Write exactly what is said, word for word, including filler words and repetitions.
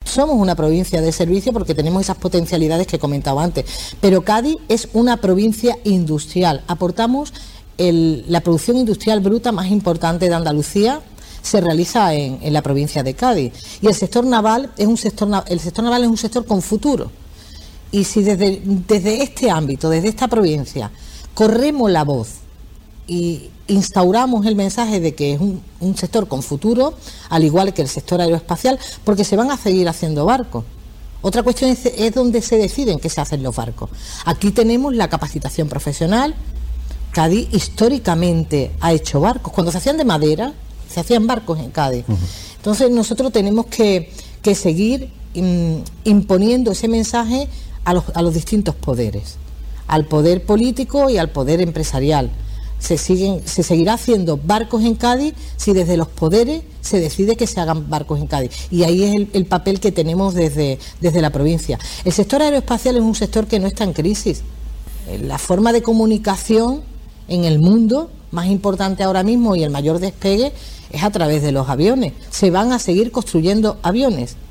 somos una provincia de servicio porque tenemos esas potencialidades que he comentado antes, pero Cádiz es una provincia industrial. Aportamos el, la producción industrial bruta más importante de Andalucía, se realiza en, en la provincia de Cádiz, y el sector naval es un sector el sector naval es un sector con futuro. Y si desde, desde este ámbito, desde esta provincia, corremos la voz y instauramos el mensaje de que es un, un sector con futuro, al igual que el sector aeroespacial, porque se van a seguir haciendo barcos. Otra cuestión es, es dónde se deciden que se hacen los barcos. Aquí tenemos la capacitación profesional. Cádiz históricamente ha hecho barcos. Cuando se hacían de madera, se hacían barcos en Cádiz. Uh-huh. Entonces nosotros tenemos que, que seguir im, imponiendo ese mensaje a los, a los distintos poderes, al poder político y al poder empresarial. Se siguen, se seguirá haciendo barcos en Cádiz si desde los poderes se decide que se hagan barcos en Cádiz, y ahí es el, el papel que tenemos desde, desde la provincia. El sector aeroespacial es un sector que no está en crisis. La forma de comunicación en el mundo más importante ahora mismo y el mayor despegue es a través de los aviones. Se van a seguir construyendo aviones.